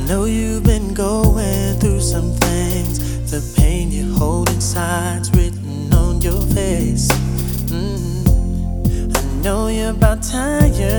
know you've been going through some things. The pain you hold inside's written on your face. I know you're about tired.